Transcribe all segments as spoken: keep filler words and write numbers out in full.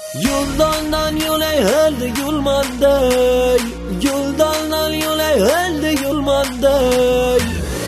Yoldan yole helde yolmandey, yoldan yole helde yolmandey.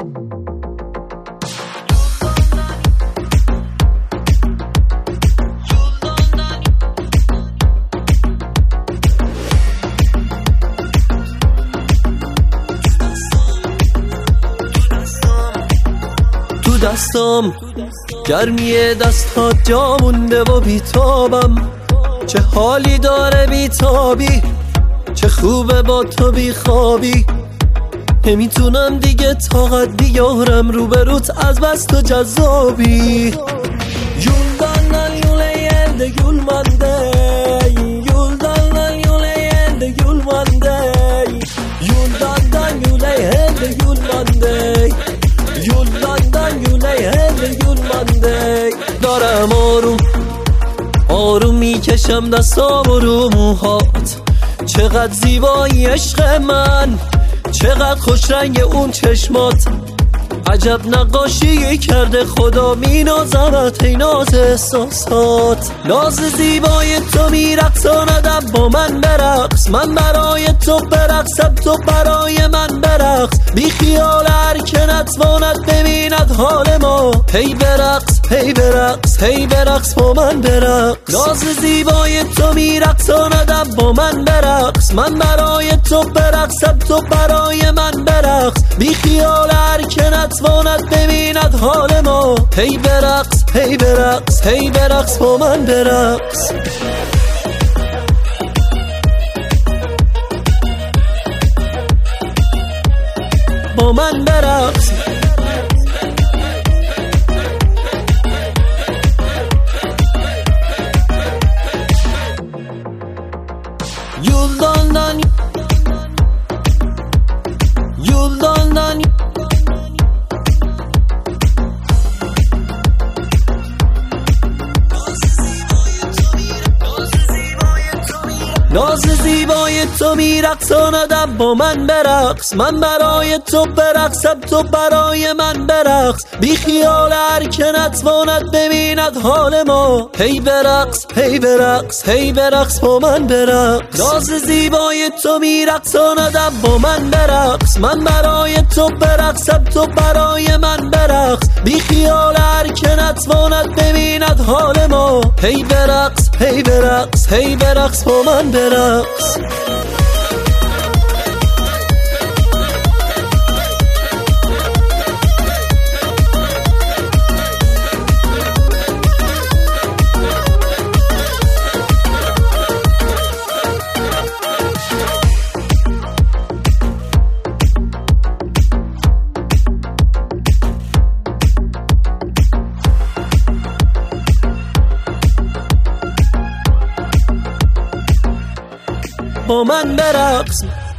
تو دستام گرمی دستات جا مونده و بیتابم، چه حالی داره بیتابی، چه خوبه با تو بیخوابی. نمیتونم دیگه طاقت بیارم روبروت از بس تو جذابی. Yoldan yola elde yolmandey, yoldan yola elde yolmandey, yoldan yola elde yolmandey, yoldan yola elde yolmandey. دارم آروم آروم میکشم دستام رو موهات، چقدر زیبایی عشق من، چقدر خوش رنگ اون چشمات. عجب نقاشی کرده خدا مینازمت ای ناز احساسات. ناز زیبای تو میرقصاندم با من برقص، من برای تو برقصم تو برای من برقص. بی خیال هر که نتواند ببیند حال ما، هی برقص هی برقص هی برقص با من برقص. ناز زیبای تو میرقصاندم با من برقص، من برای تو برقصم تو برای من برقص. بی خیال هر که نتواند ببیند حال ما، هی برقص هی برقص هی برقص با من برقص. با من برقص. Yoldan yoldan ناز زیبای تو میرقصاندم با من برقص، من برای تو برقصم تو برای من برقص. بی خیال هر که نتواند ببیند حال ما، هی برقص هی برقص هی برقص با من برقص. ناز زیبای تو میرقصاندم با من برقص، من برای تو برقصم تو برای من برقص. بی خیال هر که نتواند ببیند حال ما، هی برقص هی برقص هی برقص با من برقص. با من برقص.